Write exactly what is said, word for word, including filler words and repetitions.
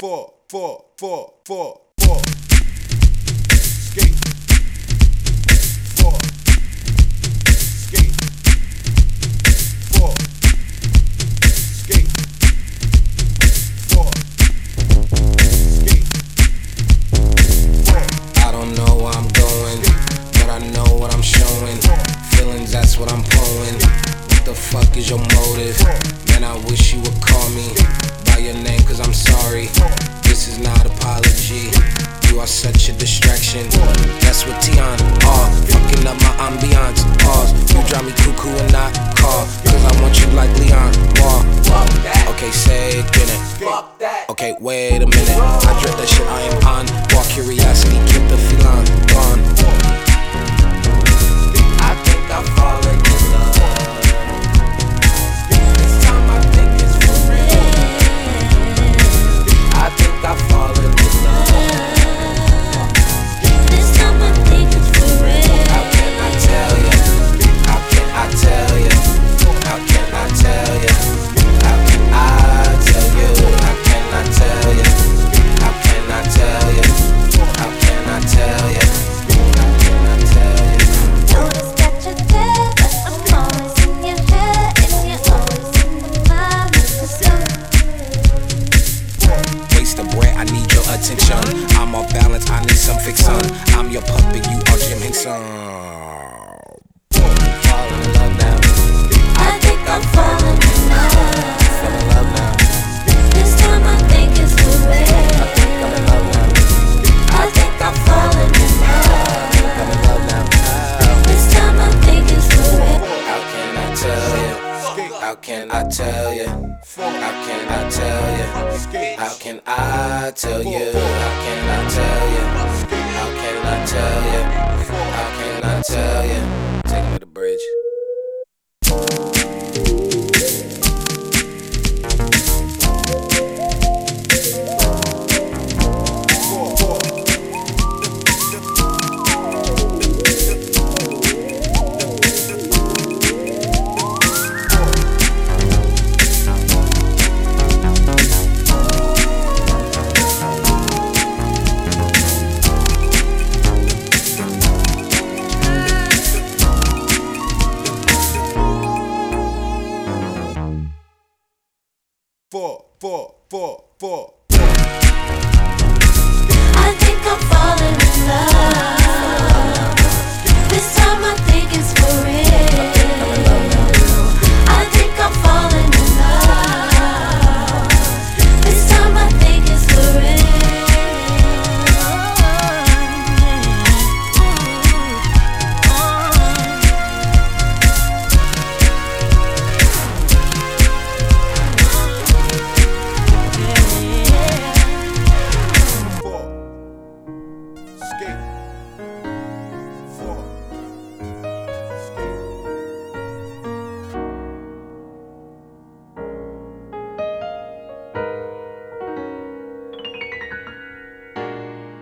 four, four, four, four, four. Skate. Four. Skate. Four. Skate. Four. Skate. Four. I don't know where I'm going, but I know what I'm showing. Feelings, that's what I'm pulling. What the fuck is your motive? Man, I wish you would call me by your name, cause I'm sorry. This is not apology. You are such a distraction. That's what Tion are. Fucking up my ambiance. Pause. You drive me cuckoo and not call, cause I want you like Leon Wall. Okay, say it again. Okay, wait a minute. I drip that shit, I am on. Walk curiosity, keep the feline gone. I think I'm falling in love. This time I think it's for real. I think I'm falling in love. This time I think it's for real. How can I tell you? How can I tell you? How can I tell you? How can I tell you? How can I tell you? How can I tell you? How can I tell you? How can I tell you? Notice that you're there, but I'm always in your head, and you're always in my mind. Waste of bread, I need your attention. I'm off balance, I need some fixin'. I'm your puppet, you are Jim Henson. Falling in love now. I think I'm falling in love. Fall in love now. This time I think it's for I real. think I'm in love now. I think I'm falling in love. I'm in love now. This time I think it's for real. How can I tell you? How can I tell you? How can I tell you? How can I tell you? How can I tell you? How can I tell you? How can I tell you? Take me to the bridge. Four, four. Four, four, four, four. I think I'm falling in love.